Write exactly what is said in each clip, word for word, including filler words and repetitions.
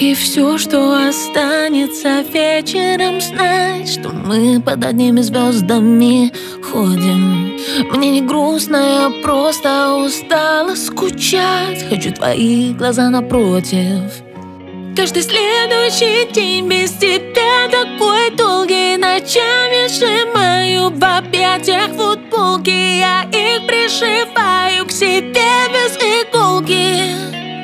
И все, что останется вечером, знать, что мы под одними звездами ходим. Мне не грустно, я просто устала скучать. Хочу твои глаза напротив. Каждый следующий день без тебя такой долгий. Ночами сжимаю в объятиях футболки. Я их пришиваю к себе без иголки.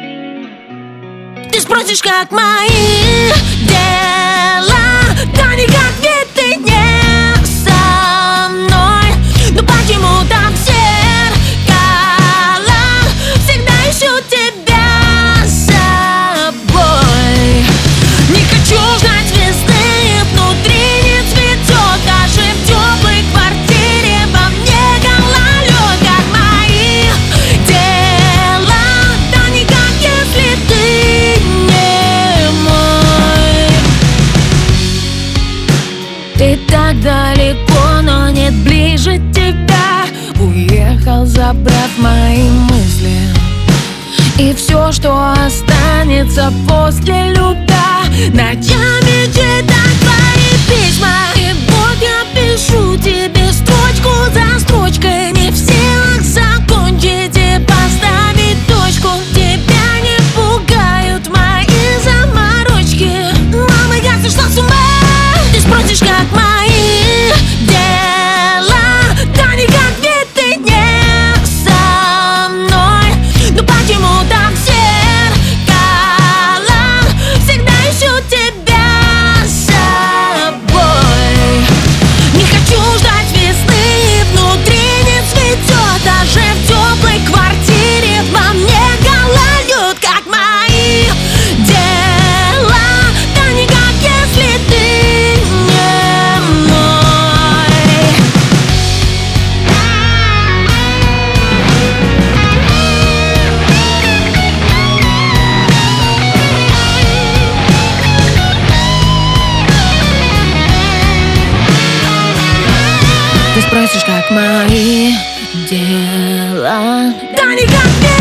Ты спросишь, как мои дела? Да никак, ведь ты не со мной. Но почему там в зеркалах всегда ищу тебя с собой? Не хочу ждать весны, внутри не цветет. Даже в теплой квартире во мне гололед. Как мои дела? Да никак, если ты Ты так далеко, но нет ближе тебя. Уехал, забрав мои мысли. И все, что останется после любя, ночами читать твои письма. И вот я пишу тебе строчку за строчкой, не в силах закончить и поставить точку. Тебя не пугают мои заморочки. Мама, я сошла с ума. Ты спросишь, как мои дела? Да никак, ведь ты не со мной. Но почему там в зеркалах всегда ищу тебя с собой? Не хочу ждать весны, внутри не цветет. Даже в теплой квартире во мне гололед. Как мои дела? Да никак, если ты Ты спросишь, как мои дела? Да никак не